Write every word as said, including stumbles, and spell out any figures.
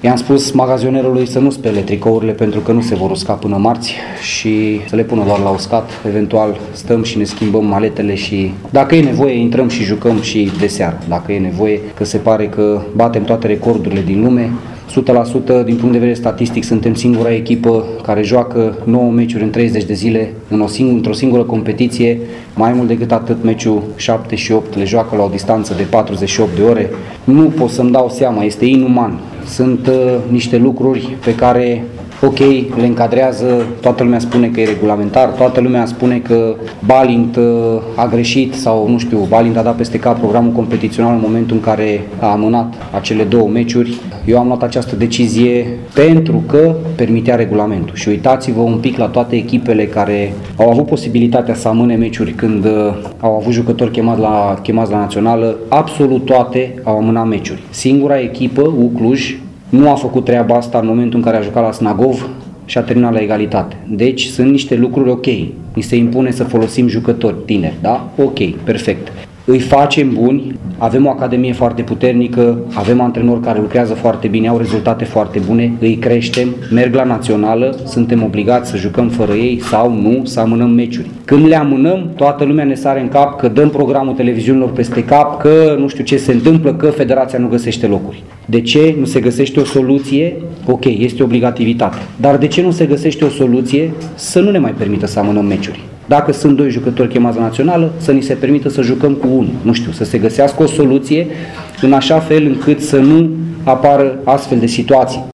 I-am spus magazionerului să nu spele tricourile pentru că nu se vor usca până marți și să le pună doar la uscat. Eventual stăm și ne schimbăm maletele și dacă e nevoie intrăm și jucăm și de seară. Dacă e nevoie, că se pare că batem toate recordurile din lume. o sută la sută din punct de vedere statistic suntem singura echipă care joacă nouă meciuri în treizeci de zile în o sing- într-o singură competiție. Mai mult decât atât, meciul șapte și opt le joacă la o distanță de patruzeci și opt de ore. Nu pot să-mi dau seama, este inuman. Sunt uh, niște lucruri pe care, ok, le încadrează, toată lumea spune că e regulamentar, toată lumea spune că Balint uh, a greșit sau, nu știu, Balint a dat peste cap programul competițional în momentul în care a amânat acele două meciuri. Eu am luat această decizie pentru că permitea regulamentul și uitați-vă un pic la toate echipele care au avut posibilitatea să amâne meciuri când uh, au avut jucători chemați la, chemați la națională, absolut toate au amânat meciuri. Singura echipă, U Cluj, nu a făcut treaba asta în momentul în care a jucat la Snagov și a terminat la egalitate. Deci sunt niște lucruri ok. Ni se impune să folosim jucători tineri, da? Ok, perfect. Îi facem buni, avem o academie foarte puternică, avem antrenori care lucrează foarte bine, au rezultate foarte bune, îi creștem, merg la națională, suntem obligați să jucăm fără ei sau nu, să amânăm meciuri. Când le amânăm, toată lumea ne sare în cap că dăm programul televiziunilor peste cap, că nu știu ce se întâmplă, că federația nu găsește locuri. De ce nu se găsește o soluție? Ok, este obligativitate. Dar de ce nu se găsește o soluție să nu ne mai permită să amânăm meciuri? Dacă sunt doi jucători chemați la națională, să ni se permită să jucăm cu unul. Nu știu, să se găsească o soluție în așa fel încât să nu apară astfel de situații.